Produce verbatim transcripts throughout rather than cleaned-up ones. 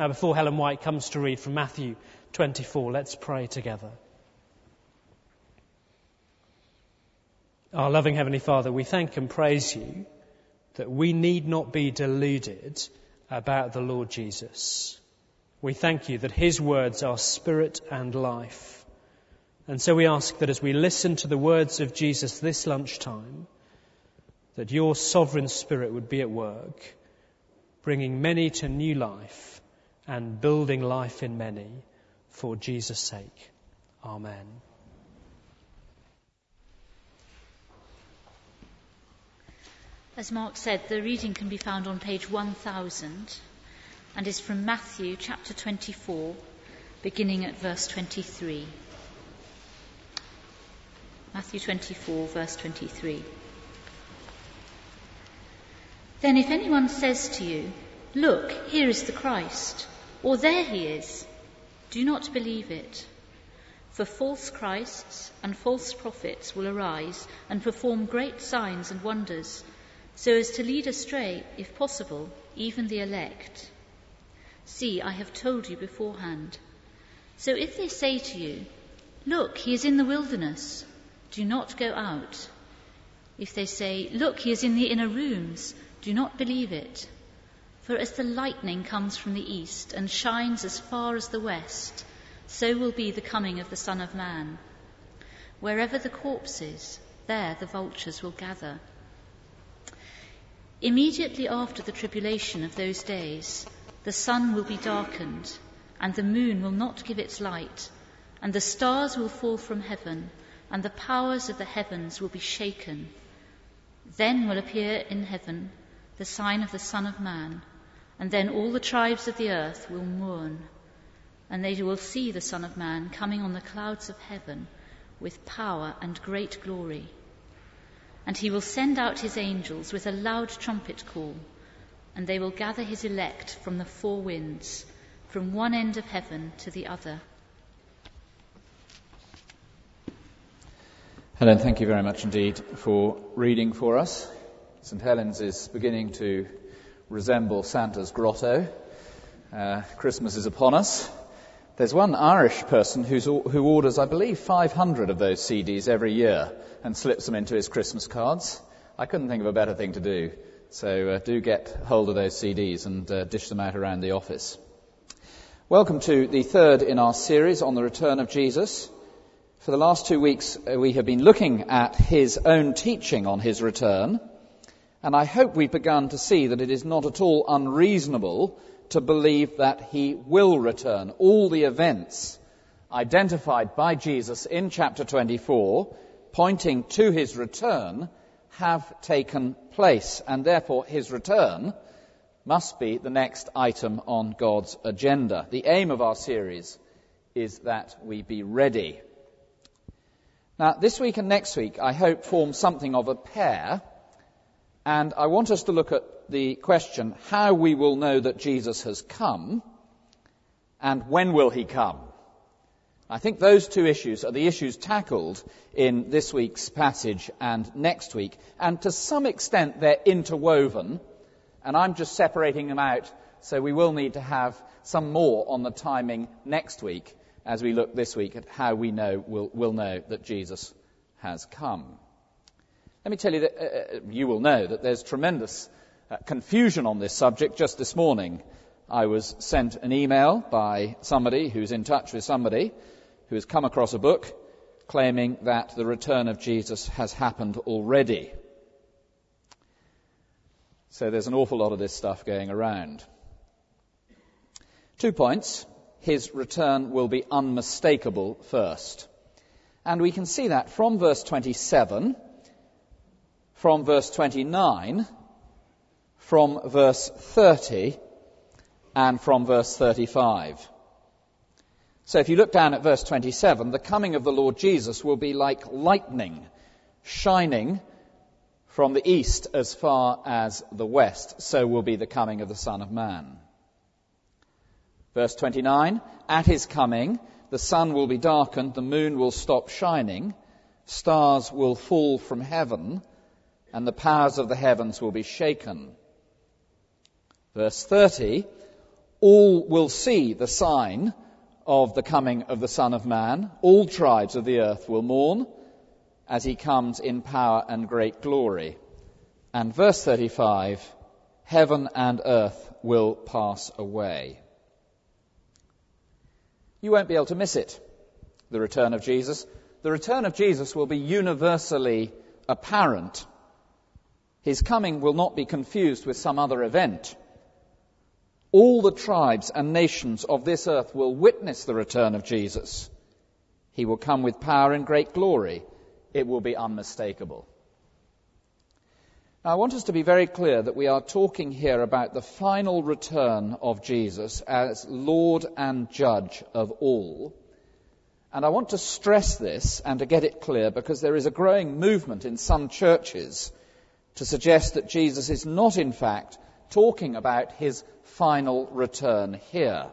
Now, before Helen White comes to read from Matthew twenty-four, let's pray together. Our loving Heavenly Father, we thank and praise you that we need not be deluded about the Lord Jesus. We thank you that his words are spirit and life. And so we ask that as we listen to the words of Jesus this lunchtime, that your sovereign spirit would be at work, bringing many to new life and building life in many for Jesus' sake. Amen. As Mark said, the reading can be found on page one thousand and is from Matthew chapter twenty-four, beginning at verse twenty-three. Matthew twenty-four, verse twenty-three. Then if anyone says to you, "Look, here is the Christ," or "There he is," do not believe it. For false Christs and false prophets will arise and perform great signs and wonders, so as to lead astray, if possible, even the elect. See, I have told you beforehand. So if they say to you, "Look, he is in the wilderness," do not go out. If they say, "Look, he is in the inner rooms," do not believe it. For as the lightning comes from the east and shines as far as the west, so will be the coming of the Son of Man. Wherever the corpse is, there the vultures will gather. Immediately after the tribulation of those days, the sun will be darkened, and the moon will not give its light, and the stars will fall from heaven, and the powers of the heavens will be shaken. Then will appear in heaven the sign of the Son of Man, and then all the tribes of the earth will mourn, and they will see the Son of Man coming on the clouds of heaven with power and great glory. And he will send out his angels with a loud trumpet call, and they will gather his elect from the four winds, from one end of heaven to the other. Helen, thank you very much indeed for reading for us. St Helens is beginning to resemble Santa's grotto. Uh, Christmas is upon us. There's one Irish person who's, who orders, I believe, five hundred of those C Ds every year and slips them into his Christmas cards. I couldn't think of a better thing to do. So uh, do get hold of those C Ds and uh, dish them out around the office. Welcome to the third in our series on the return of Jesus. For the last two weeks, uh, we have been looking at his own teaching on his return. And I hope we've begun to see that it is not at all unreasonable to believe that he will return. All the events identified by Jesus in chapter twenty-four, pointing to his return, have taken place, and therefore his return must be the next item on God's agenda. The aim of our series is that we be ready. Now, this week and next week, I hope, form something of a pair, and I want us to look at the question, how we will know that Jesus has come, and when will he come? I think those two issues are the issues tackled in this week's passage and next week, and to some extent they're interwoven, and I'm just separating them out, so we will need to have some more on the timing next week as we look this week at how we know we'll, we'll know that Jesus has come. Let me tell you that uh, you will know that there's tremendous uh, confusion on this subject. Just this morning I was sent an email by somebody who's in touch with somebody who has come across a book claiming that the return of Jesus has happened already. So there's an awful lot of this stuff going around. Two points. His return will be unmistakable first. And we can see that from verse twenty-seven, from verse twenty-nine, from verse thirty, and from verse thirty-five. So if you look down at verse twenty-seven, the coming of the Lord Jesus will be like lightning shining from the east as far as the west. So will be the coming of the Son of Man. Verse twenty-nine, at his coming, the sun will be darkened, the moon will stop shining, stars will fall from heaven, and the powers of the heavens will be shaken. Verse thirty, All will see the sign of the coming of the Son of Man. All tribes of the earth will mourn as he comes in power and great glory. And verse thirty-five, heaven and earth will pass away. You won't be able to miss it, the return of Jesus. The return of Jesus will be universally apparent. His coming will not be confused with some other event. All the tribes and nations of this earth will witness the return of Jesus. He will come with power and great glory. It will be unmistakable. Now, I want us to be very clear that we are talking here about the final return of Jesus as Lord and Judge of all. And I want to stress this and to get it clear because there is a growing movement in some churches to suggest that Jesus is not, in fact, talking about his final return here.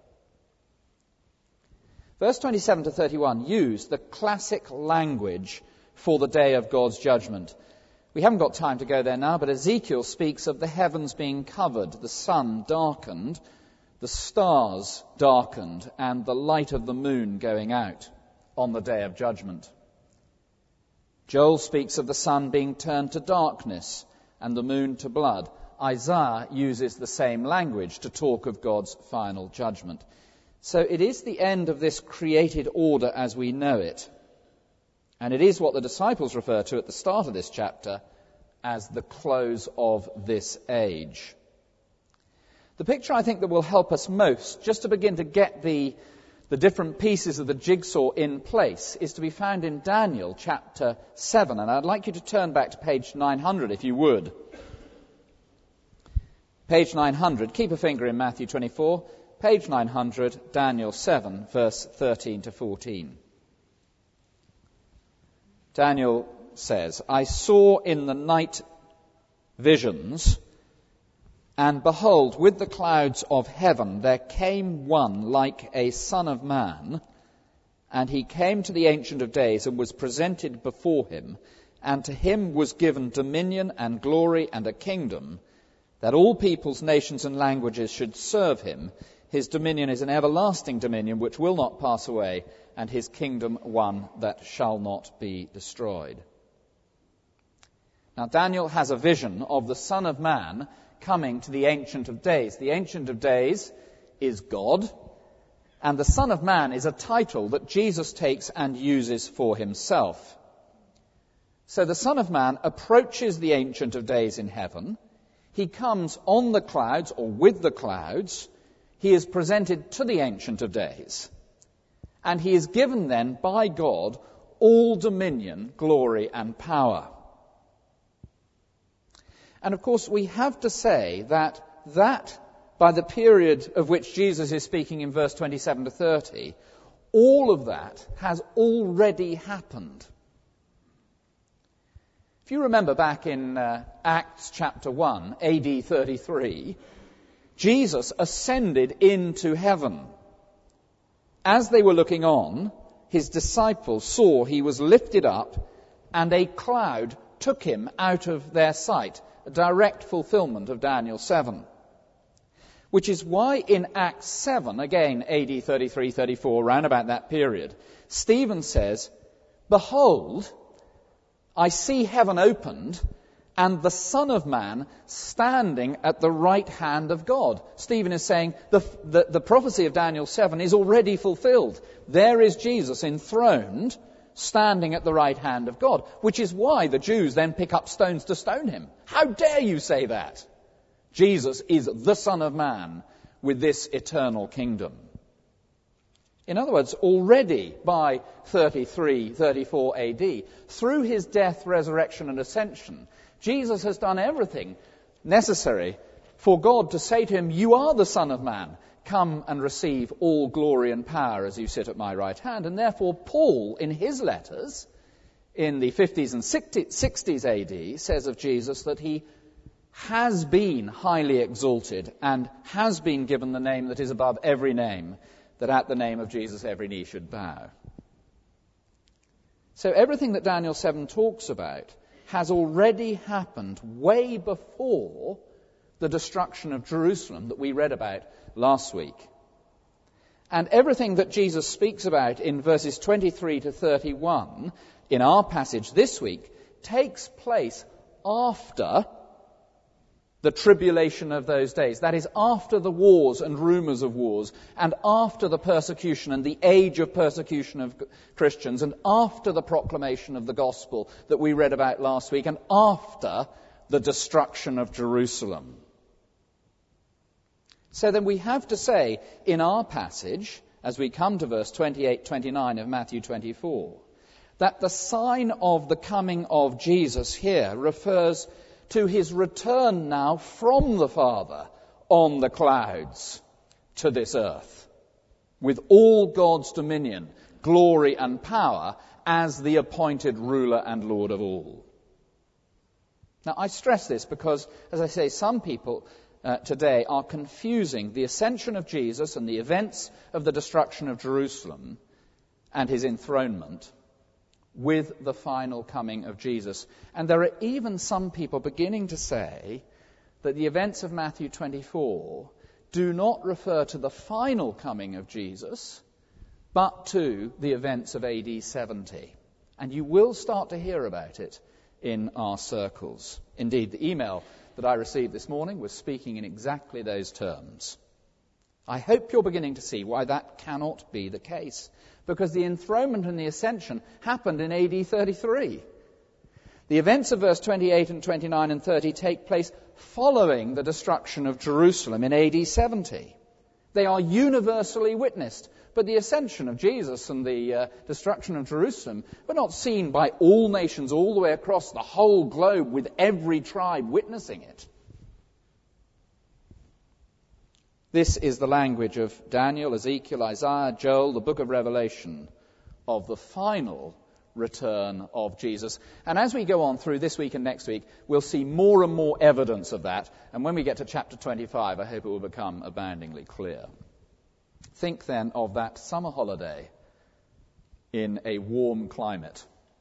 Verse twenty-seven to thirty-one use the classic language for the day of God's judgment. We haven't got time to go there now, but Ezekiel speaks of the heavens being covered, the sun darkened, the stars darkened, and the light of the moon going out on the day of judgment. Joel speaks of the sun being turned to darkness and the moon to blood. Isaiah uses the same language to talk of God's final judgment. So it is the end of this created order as we know it. And it is what the disciples refer to at the start of this chapter as the close of this age. The picture I think that will help us most, just to begin to get the, the different pieces of the jigsaw in place, is to be found in Daniel chapter seven. And I'd like you to turn back to page nine hundred if you would. Page nine hundred, keep a finger in Matthew twenty-four. Page nine hundred, Daniel seven, verse thirteen to fourteen. Daniel says, I saw in the night visions, and behold, with the clouds of heaven there came one like a son of man, and he came to the Ancient of Days and was presented before him, and to him was given dominion and glory and a kingdom, that all peoples, nations and languages should serve him. His dominion is an everlasting dominion which will not pass away, and his kingdom one that shall not be destroyed. Now, Daniel has a vision of the Son of Man coming to the Ancient of Days. The Ancient of Days is God, and the Son of Man is a title that Jesus takes and uses for himself. So the Son of Man approaches the Ancient of Days in heaven. He comes on the clouds or with the clouds. He is presented to the Ancient of Days. And he is given then by God all dominion, glory and power. And of course we have to say that that, by the period of which Jesus is speaking in verse twenty-seven to thirty, all of that has already happened. If you remember back in uh, Acts chapter one, A D thirty-three, Jesus ascended into heaven. As they were looking on, his disciples saw he was lifted up, and a cloud took him out of their sight, a direct fulfillment of Daniel seven. Which is why in Acts seven, again A D thirty-three thirty-four, round about that period, Stephen says, Behold, I see heaven opened, and the Son of Man standing at the right hand of God. Stephen is saying the, the, the prophecy of Daniel seven is already fulfilled. There is Jesus enthroned, standing at the right hand of God, which is why the Jews then pick up stones to stone him. How dare you say that? Jesus is the Son of Man with this eternal kingdom. In other words, already by thirty-three, thirty-four A D, through his death, resurrection and ascension, Jesus has done everything necessary for God to say to him, you are the Son of Man. Come and receive all glory and power as you sit at my right hand. And therefore Paul, in his letters, in the fifties and sixties A D, says of Jesus that he has been highly exalted and has been given the name that is above every name, that at the name of Jesus every knee should bow. So everything that Daniel seven talks about has already happened way before the destruction of Jerusalem that we read about last week. And everything that Jesus speaks about in verses twenty-three to thirty-one in our passage this week takes place after the tribulation of those days. That is, after the wars and rumours of wars, and after the persecution and the age of persecution of Christians, and after the proclamation of the gospel that we read about last week, and after the destruction of Jerusalem. So then we have to say in our passage, as we come to verse twenty-eight twenty-nine of Matthew twenty-four, that the sign of the coming of Jesus here refers to his return now from the Father on the clouds to this earth, with all God's dominion, glory and power as the appointed ruler and Lord of all. Now, I stress this because, as I say, some people uh, today are confusing the ascension of Jesus and the events of the destruction of Jerusalem and his enthronement with the final coming of Jesus. And there are even some people beginning to say that the events of Matthew twenty-four do not refer to the final coming of Jesus, but to the events of A D seventy. And you will start to hear about it in our circles. Indeed, the email that I received this morning was speaking in exactly those terms. I hope you're beginning to see why that cannot be the case, because the enthronement and the ascension happened in A D thirty-three. The events of verse twenty-eight and twenty-nine and thirty take place following the destruction of Jerusalem in A D seventy. They are universally witnessed, but the ascension of Jesus and the uh, destruction of Jerusalem were not seen by all nations all the way across the whole globe with every tribe witnessing it. This is the language of Daniel, Ezekiel, Isaiah, Joel, the book of Revelation, of the final return of Jesus. And as we go on through this week and next week, we'll see more and more evidence of that. And when we get to chapter twenty-five, I hope it will become aboundingly clear. Think then of that summer holiday in a warm climate.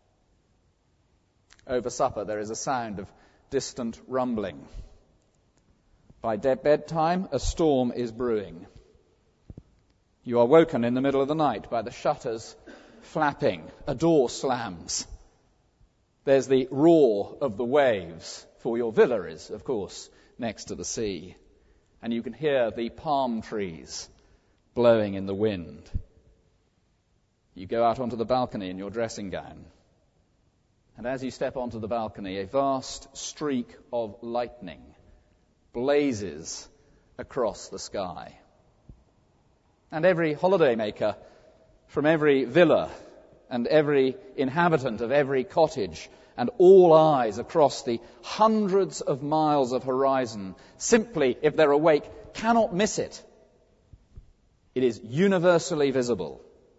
Over supper, there is a sound of distant rumbling. By bedtime, a storm is brewing. You are woken in the middle of the night by the shutters flapping. A door slams. There's the roar of the waves, for your villa is, of course, next to the sea. And you can hear the palm trees blowing in the wind. You go out onto the balcony in your dressing gown. And as you step onto the balcony, a vast streak of lightning blazes across the sky. And every holidaymaker from every villa and every inhabitant of every cottage and all eyes across the hundreds of miles of horizon simply, if they're awake, cannot miss it. It is universally visible.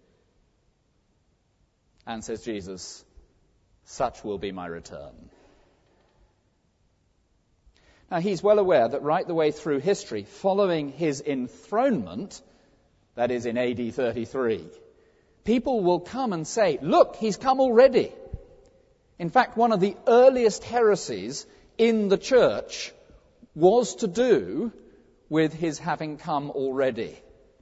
And says Jesus, such will be my return. Now, he's well aware that right the way through history, following his enthronement, that is in A D thirty-three, people will come and say, look, he's come already. In fact, one of the earliest heresies in the church was to do with his having come already.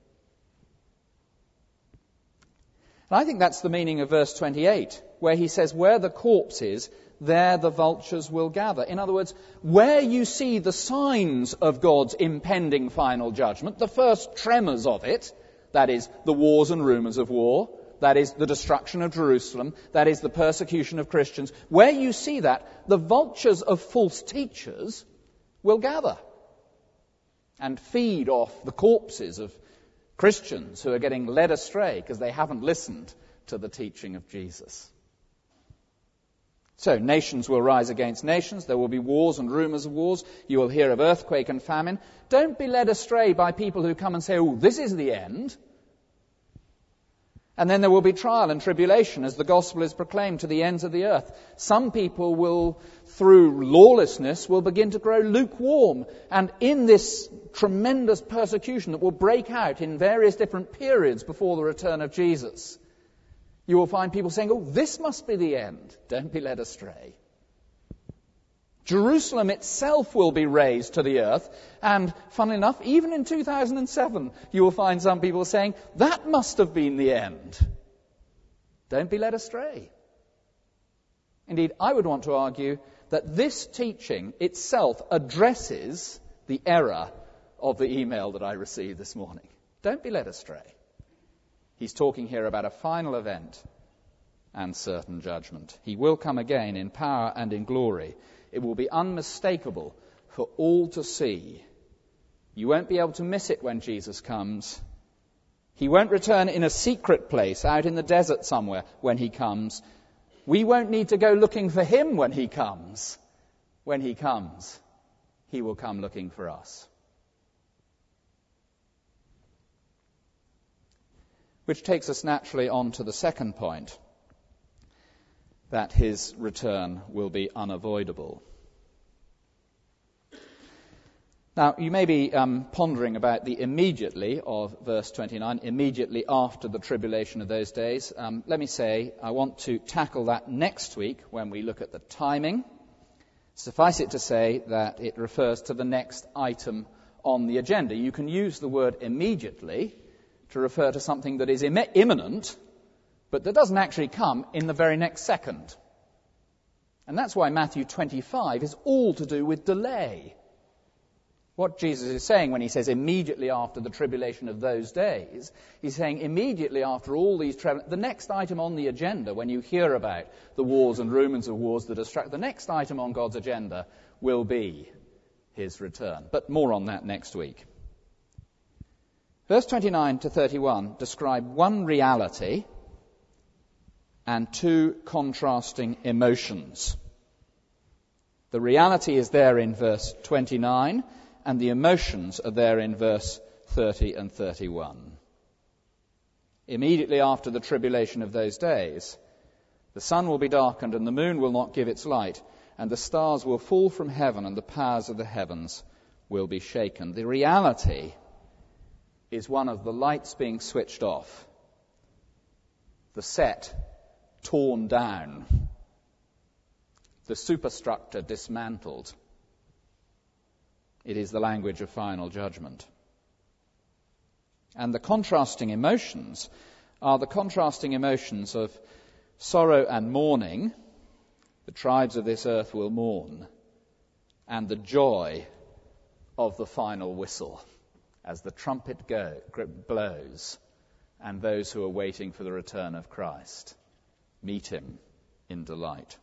And I think that's the meaning of verse twenty-eight, where he says, where the corpse is, there the vultures will gather. In other words, where you see the signs of God's impending final judgment, the first tremors of it, that is, the wars and rumours of war, that is, the destruction of Jerusalem, that is, the persecution of Christians, where you see that, the vultures of false teachers will gather and feed off the corpses of Christians who are getting led astray because they haven't listened to the teaching of Jesus. So, nations will rise against nations. There will be wars and rumours of wars. You will hear of earthquake and famine. Don't be led astray by people who come and say, oh, this is the end. And then there will be trial and tribulation as the gospel is proclaimed to the ends of the earth. Some people will, through lawlessness, will begin to grow lukewarm. And in this tremendous persecution that will break out in various different periods before the return of Jesus, you will find people saying, oh, this must be the end. Don't be led astray. Jerusalem itself will be razed to the earth. And, funnily enough, even in two thousand seven, you will find some people saying, that must have been the end. Don't be led astray. Indeed, I would want to argue that this teaching itself addresses the error of the email that I received this morning. Don't be led astray. He's talking here about a final event and certain judgment. He will come again in power and in glory. It will be unmistakable for all to see. You won't be able to miss it when Jesus comes. He won't return in a secret place out in the desert somewhere when he comes. We won't need to go looking for him when he comes. When he comes, he will come looking for us. Which takes us naturally on to the second point, that his return will be unavoidable. Now, you may be um, pondering about the immediately of verse twenty-nine, immediately after the tribulation of those days. Um, let me say, I want to tackle that next week when we look at the timing. Suffice it to say that it refers to the next item on the agenda. You can use the word immediately to refer to something that is Im- imminent, but that doesn't actually come in the very next second. And that's why Matthew twenty-five is all to do with delay. What Jesus is saying when he says immediately after the tribulation of those days, he's saying immediately after all these, tra- the next item on the agenda, when you hear about the wars and rumours of wars that are struck, the next item on God's agenda will be his return. But more on that next week. Verse twenty-nine to thirty-one describe one reality and two contrasting emotions. The reality is there in verse twenty-nine, and the emotions are there in verse thirty and thirty-one. Immediately after the tribulation of those days, the sun will be darkened and the moon will not give its light, and the stars will fall from heaven and the powers of the heavens will be shaken. The reality is one of the lights being switched off, the set torn down, the superstructure dismantled. It is the language of final judgment. And the contrasting emotions are the contrasting emotions of sorrow and mourning. The tribes of this earth will mourn, and the joy of the final whistle as the trumpet go, blows, and those who are waiting for the return of Christ meet him in delight.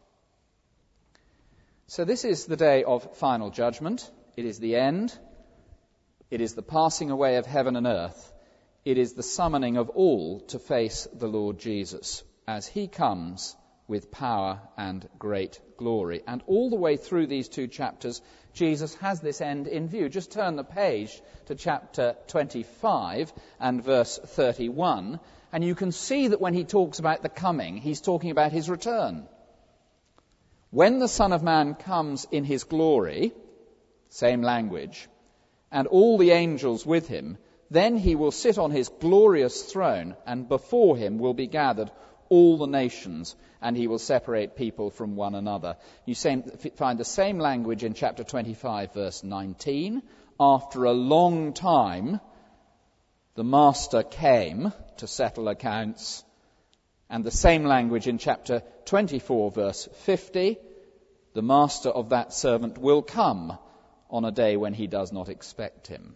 So this is the day of final judgment. It is the end. It is the passing away of heaven and earth. It is the summoning of all to face the Lord Jesus as he comes with power and great glory. And all the way through these two chapters, Jesus has this end in view. Just turn the page to chapter twenty-five and verse thirty-one, and you can see that when he talks about the coming, he's talking about his return. When the Son of Man comes in his glory, same language, and all the angels with him, then he will sit on his glorious throne, and before him will be gathered all the nations, and he will separate people from one another. You find the same language in chapter twenty-five, verse nineteen. After a long time, the Master came to settle accounts. And the same language in chapter twenty-four, verse fifty. The Master of that servant will come on a day when he does not expect him.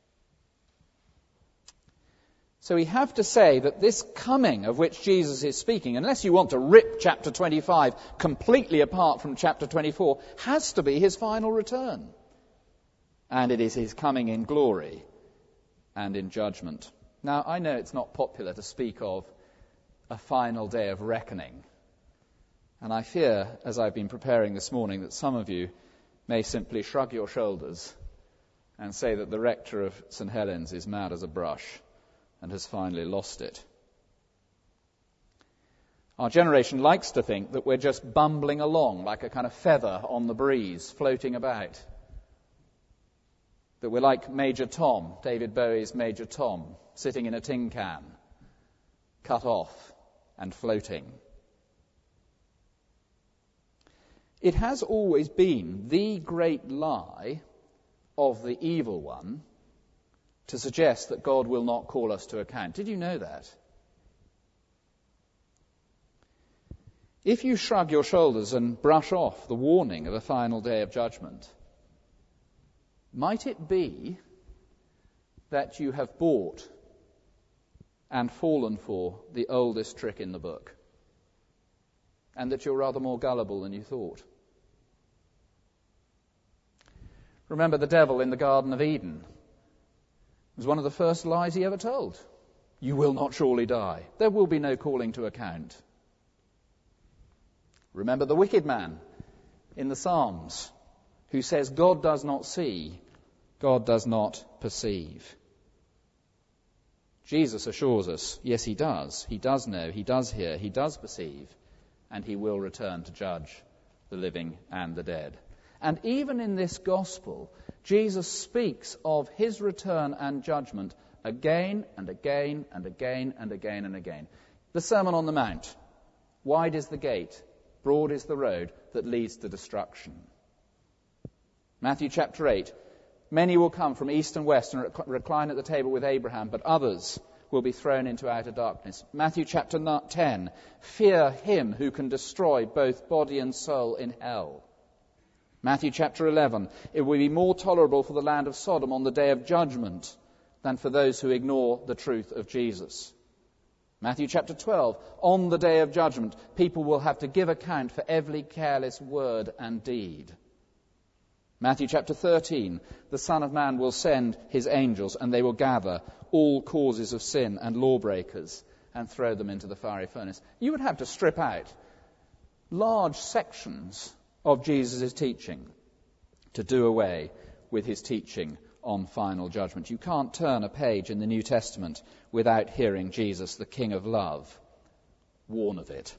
So we have to say that this coming of which Jesus is speaking, unless you want to rip chapter twenty-five completely apart from chapter twenty-four, has to be his final return. And it is his coming in glory and in judgment. Now, I know it's not popular to speak of a final day of reckoning. And I fear, as I've been preparing this morning, that some of you may simply shrug your shoulders and say that the rector of Saint Helens is mad as a brush and has finally lost it. Our generation likes to think that we're just bumbling along like a kind of feather on the breeze, floating about. That we're like Major Tom, David Bowie's Major Tom, sitting in a tin can, cut off and floating. It has always been the great lie of the evil one to suggest that God will not call us to account. Did you know that? If you shrug your shoulders and brush off the warning of a final day of judgment, might it be that you have bought and fallen for the oldest trick in the book, and that you're rather more gullible than you thought? Remember the devil in the Garden of Eden. It was one of the first lies he ever told. You will not surely die. There will be no calling to account. Remember the wicked man in the Psalms who says God does not see, God does not perceive. Jesus assures us, yes, he does. He does know, he does hear, he does perceive, and he will return to judge the living and the dead. And even in this gospel, Jesus speaks of his return and judgment again and again and again and again and again. The Sermon on the Mount. Wide is the gate, broad is the road that leads to destruction. Matthew chapter eight. Many will come from east and west and recline at the table with Abraham, but others will be thrown into outer darkness. Matthew chapter ten. Fear him who can destroy both body and soul in hell. Matthew chapter eleven. It will be more tolerable for the land of Sodom on the day of judgment than for those who ignore the truth of Jesus. Matthew chapter twelve. On the day of judgment, people will have to give account for every careless word and deed. Matthew chapter thirteen. The Son of Man will send his angels, and they will gather all causes of sin and lawbreakers and throw them into the fiery furnace. You would have to strip out large sections of Jesus' teaching to do away with his teaching on final judgment. You can't turn a page in the New Testament without hearing Jesus, the King of love, warn of it.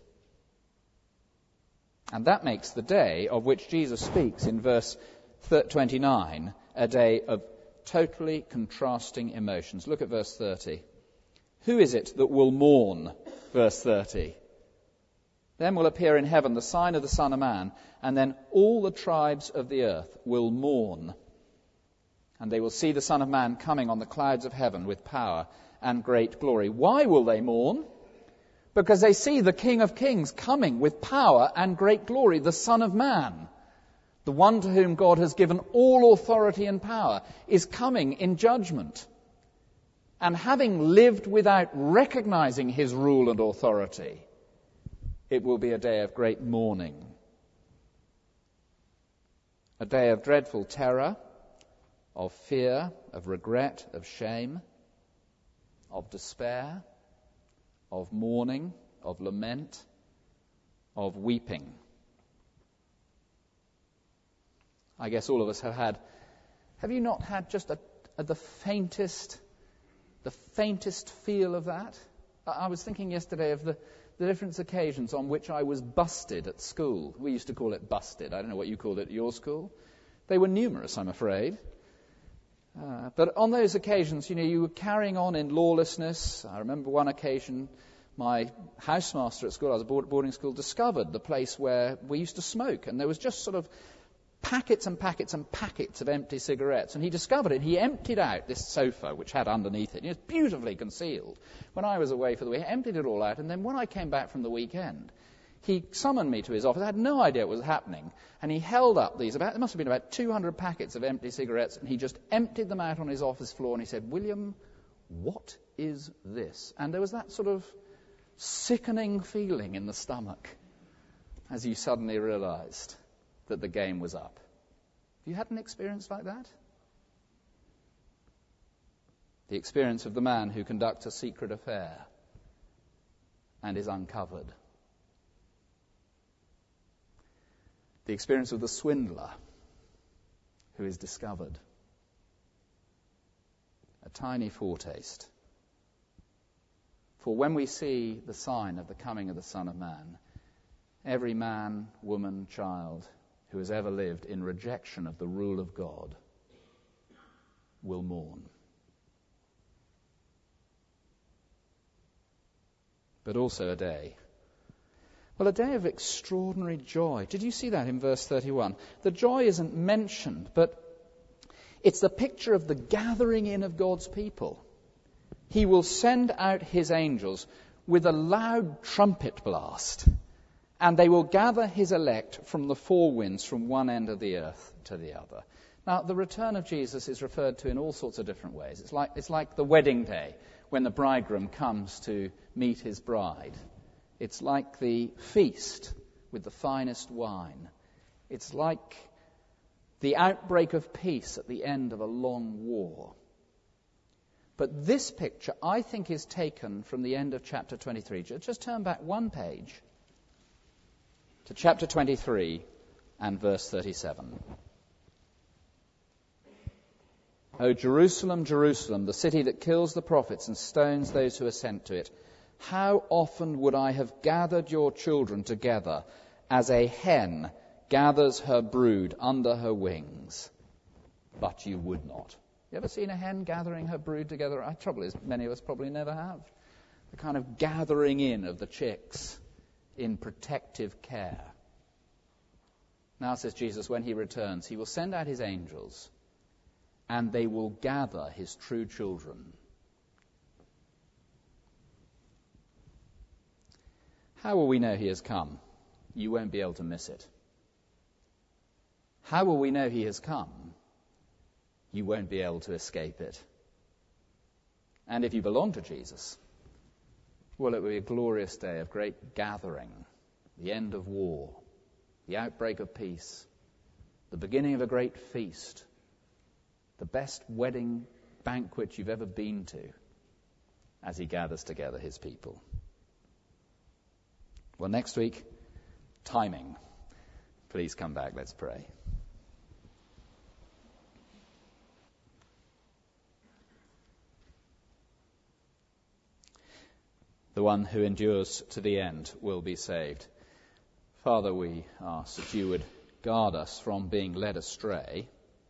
And that makes the day of which Jesus speaks in verse twenty-nine a day of totally contrasting emotions. Look at verse thirty. Who is it that will mourn? Verse thirty. Then will appear in heaven the sign of the Son of Man, and then all the tribes of the earth will mourn. And they will see the Son of Man coming on the clouds of heaven with power and great glory. Why will they mourn? Because they see the King of Kings coming with power and great glory, the Son of Man. The one to whom God has given all authority and power is coming in judgment. And having lived without recognizing his rule and authority, it will be a day of great mourning. A day of dreadful terror, of fear, of regret, of shame, of despair, of mourning, of lament, of weeping. I guess all of us have had, have you not had just a, a, the faintest, the faintest feel of that? I, I was thinking yesterday of the, the different occasions on which I was busted at school. We used to call it busted. I don't know what you called it at your school. They were numerous, I'm afraid. Uh, but on those occasions, you know, you were carrying on in lawlessness. I remember one occasion, my housemaster at school, I was at boarding school, discovered the place where we used to smoke. And there was just sort of packets and packets and packets of empty cigarettes. And he discovered it. He emptied out this sofa, which had underneath it. It was beautifully concealed. When I was away for the week, he emptied it all out. And then when I came back from the weekend, he summoned me to his office. I had no idea what was happening. And he held up these, about, there must have been about two hundred packets of empty cigarettes. And he just emptied them out on his office floor. And he said, "William, what is this?" And there was that sort of sickening feeling in the stomach as you suddenly realized that the game was up. Have you had an experience like that? The experience of the man who conducts a secret affair and is uncovered. The experience of the swindler who is discovered. A tiny foretaste. For when we see the sign of the coming of the Son of Man, every man, woman, child who has ever lived in rejection of the rule of God will mourn. But also a day Well, a day of extraordinary joy. Did you see that in verse thirty-one? The joy isn't mentioned, but it's the picture of the gathering in of God's people. He will send out his angels with a loud trumpet blast, and they will gather his elect from the four winds, from one end of the earth to the other. Now, the return of Jesus is referred to in all sorts of different ways. It's like, it's like the wedding day when the bridegroom comes to meet his bride. It's like the feast with the finest wine. It's like the outbreak of peace at the end of a long war. But this picture, I think, is taken from the end of chapter twenty-three. Just turn back one page to chapter twenty-three and verse thirty-seven. O Jerusalem, Jerusalem, the city that kills the prophets and stones those who are sent to it, how often would I have gathered your children together as a hen gathers her brood under her wings, but you would not. You ever seen a hen gathering her brood together? The trouble is, many of us probably never have. The kind of gathering in of the chicks in protective care. Now, says Jesus, when he returns, he will send out his angels, and they will gather his true children. How will we know he has come? You won't be able to miss it. How will we know he has come? You won't be able to escape it. And if you belong to Jesus, well, it will be a glorious day of great gathering, the end of war, the outbreak of peace, the beginning of a great feast, the best wedding banquet you've ever been to, as he gathers together his people. Well, next week, timing. Please come back, let's pray. The one who endures to the end will be saved. Father, we ask that you would guard us from being led astray.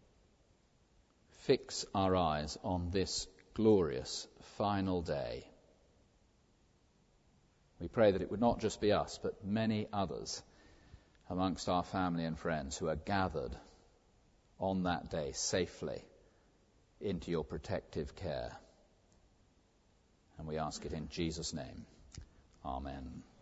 Fix our eyes on this glorious final day. We pray that it would not just be us, but many others amongst our family and friends who are gathered on that day safely into your protective care. And we ask it in Jesus' name. Amen.